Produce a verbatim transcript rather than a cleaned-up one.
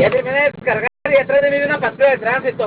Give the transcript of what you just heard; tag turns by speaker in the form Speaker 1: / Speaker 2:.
Speaker 1: Ya terminé de descargar y atrás de mí vi una patrulla de tránsito.